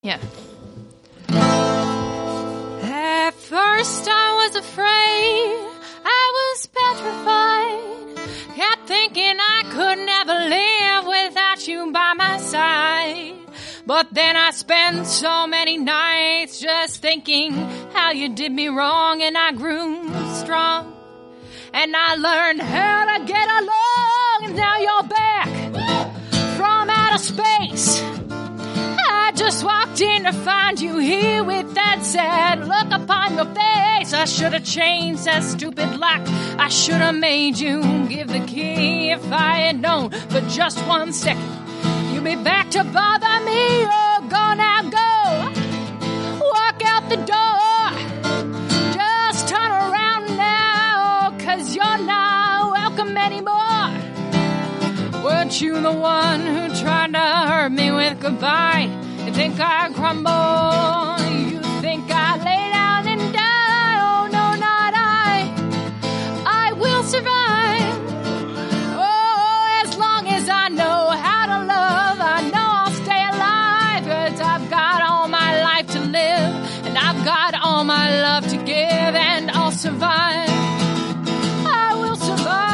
Yeah. At first I was afraid, I was petrified, kept thinking I could never live without you by my side. But then I spent so many nights just thinking how you did me wrong, and I grew strong, and I learned how to get along, and now you're back from outer space. I just walked in to find you here with that sad look upon your face. I should have changed that stupid lock. I should have made you give the key if I had known for just 1 second. You'll be back to bother me. Oh, go now, go. Walk out the door. Just turn around now, 'cause you're not welcome anymore. Weren't you the one who tried to hurt me with goodbye? You think I crumble? You think I lay down and die? Oh, no, not I. I will survive. Oh, as long as I know how to love, I know I'll stay alive. 'Cause I've got all my life to live, and I've got all my love to give, and I'll survive. I will survive.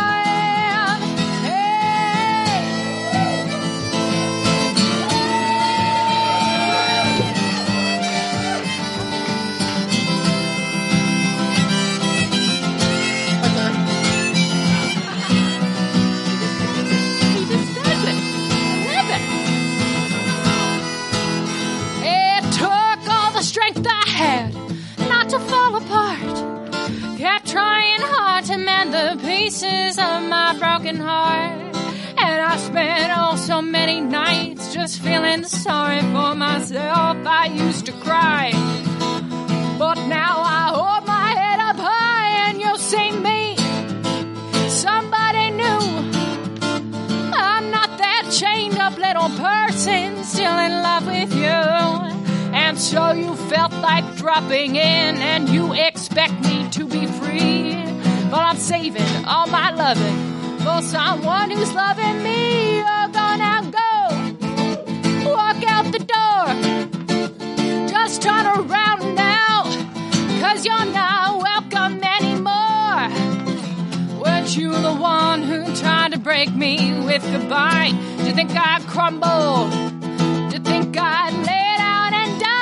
To fall apart, kept trying hard to mend the pieces of my broken heart, and I spent oh so many nights just feeling sorry for myself. I used to cry, but now I hold my head up high, and you'll see me, somebody new. I'm not that chained up little person still in love with you. And so you felt like dropping in, and you expect me to be free. But I'm saving all my loving for someone who's loving me. Oh, go now, go. Walk out the door. Just turn around now, 'cause you're not welcome anymore. Weren't you the one who tried to break me with goodbye? Do you think I'd crumble? Do you think I'd lay down and die?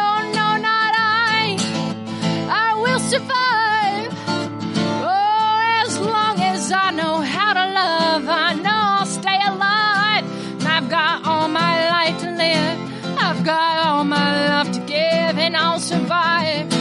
Survive. Oh, as long as I know how to love, I know I'll stay alive. And I've got all my life to live, I've got all my love to give, and I'll survive.